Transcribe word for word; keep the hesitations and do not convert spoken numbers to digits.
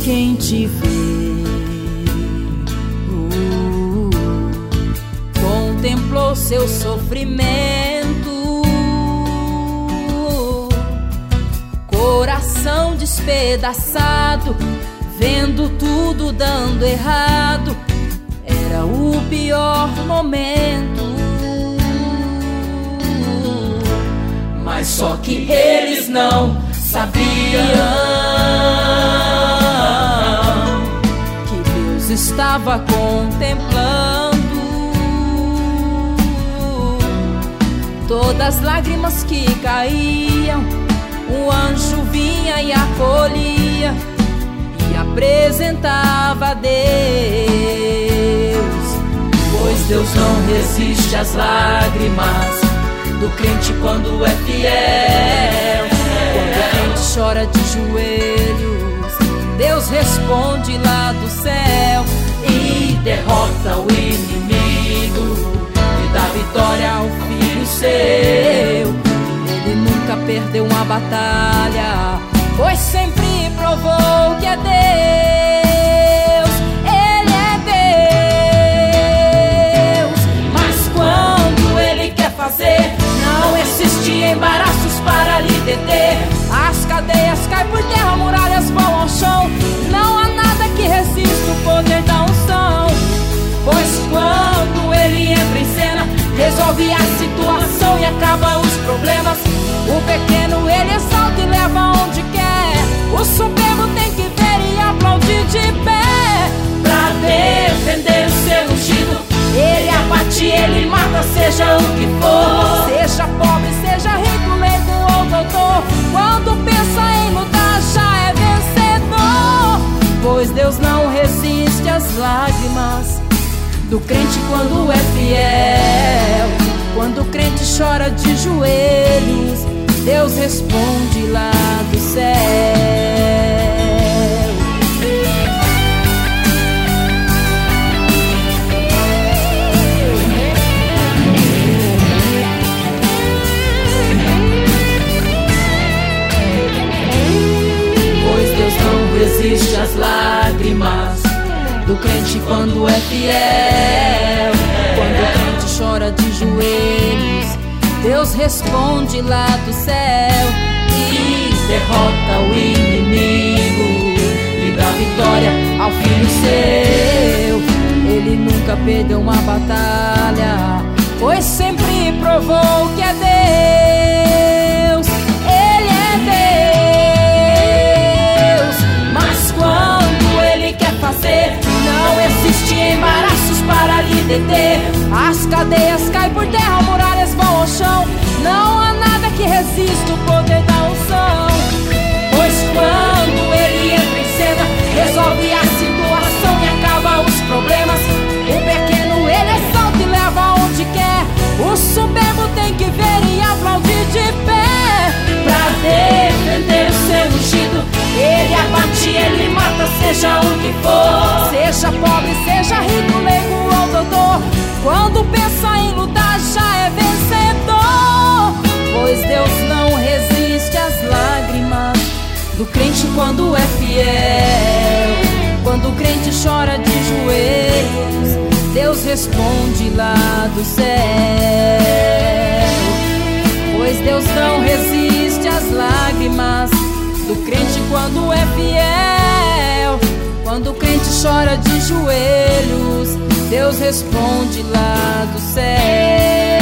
quem te vê uh, contemplou seu sofrimento, coração despedaçado, vendo tudo dando errado. Era o pior momento, mas só que eles não sabiam que Deus estava contemplando todas as lágrimas que caíam. O anjo vinha e acolhia e apresentava a Deus, pois Deus não resiste às lágrimas do crente quando é fiel. Quando o crente chora de joelhos, Deus responde lá do céu e derrota o inimigo e dá vitória ao filho seu. Ele nunca perdeu uma batalha, pois sempre provou que é Deus. Ele é Deus, mas quando Ele quer fazer, não existe embaraços para lhe deter. As cadeias caem por terra, muralhas vão ao chão. Não há nada que resista o poder da unção, pois quando Ele entra em cena, resolve a situação e acaba os problemas. O pequeno Ele exalta e leva onde quer. O soberbo tem que ver e aplaudir de pé. Pra defender o seu ungido, Ele abate, Ele mata, seja o que for. Seja pobre, seja rico, leigo ou doutor, quando pensa em lutar já é vencedor. Pois Deus não resiste às lágrimas do crente quando é fiel. Quando o crente chora de joelhos, Deus responde lá do céu. Pois Deus não resiste às lágrimas do crente quando é fiel. Quando o crente chora de joelhos, Deus responde lá do céu e derrota o inimigo e dá vitória ao filho seu. Ele nunca perdeu uma batalha, pois sempre provou que é Deus. Ele é Deus, mas quando Ele quer fazer, não existe embaraços para lhe deter. As cadeias caem por terra, muralhas vão ao chão. Não há nada que resista o poder da unção, pois quando Ele entra em cena, resolve a situação e acaba os problemas. O pequeno Ele exalta e leva onde quer. O soberbo tem que ver e aplaudir de pé. Pra defender o seu ungido, Ele abate, Ele mata, seja o que for. Seja pobre, seja rico, leigo ou doutor, quando pensa em lutar já é vencedor. Pois Deus não resiste às lágrimas do crente quando é fiel. Quando o crente chora de joelhos, Deus responde lá do céu. Pois Deus não resiste às lágrimas do crente quando é fiel. Quando o crente chora de joelhos, Deus responde lá do céu.